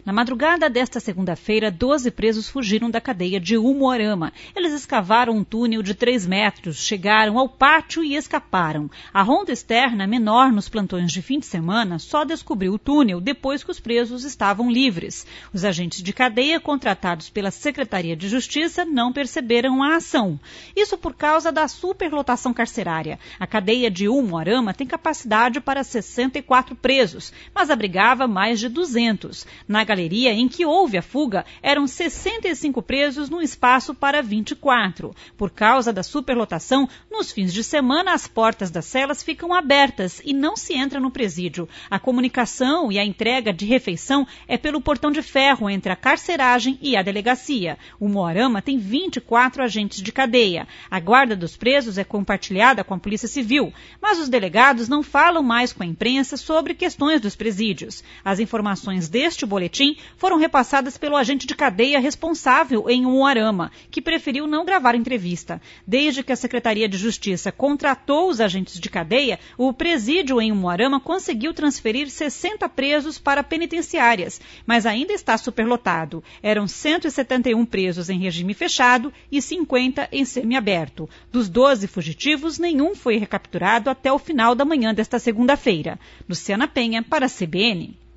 Na madrugada desta segunda-feira, 12 presos fugiram da cadeia de Umuarama. Eles escavaram um túnel de 3 metros, chegaram ao pátio e escaparam. A ronda externa, menor nos plantões de fim de semana, só descobriu o túnel depois que os presos estavam livres. Os agentes de cadeia, contratados pela Secretaria de Justiça, não perceberam a ação. Isso por causa da superlotação carcerária. A cadeia de Umuarama tem capacidade para 64 presos, mas abrigava mais de 200. Na galeria em que houve a fuga, eram 65 presos num espaço para 24. Por causa da superlotação, nos fins de semana as portas das celas ficam abertas e não se entra no presídio. A comunicação e a entrega de refeição é pelo portão de ferro entre a carceragem e a delegacia. O Umuarama tem 24 agentes de cadeia. A guarda dos presos é compartilhada com a Polícia Civil, mas os delegados não falam mais com a imprensa sobre questões dos presídios. As informações deste boletim foram repassadas pelo agente de cadeia responsável em Umuarama, que preferiu não gravar entrevista. Desde que a Secretaria de Justiça contratou os agentes de cadeia, o presídio em Umuarama conseguiu transferir 60 presos para penitenciárias, mas ainda está superlotado. Eram 171 presos em regime fechado e 50 em semiaberto. Dos 12 fugitivos, nenhum foi recapturado até o final da manhã desta segunda-feira. Luciana Penha, para a CBN.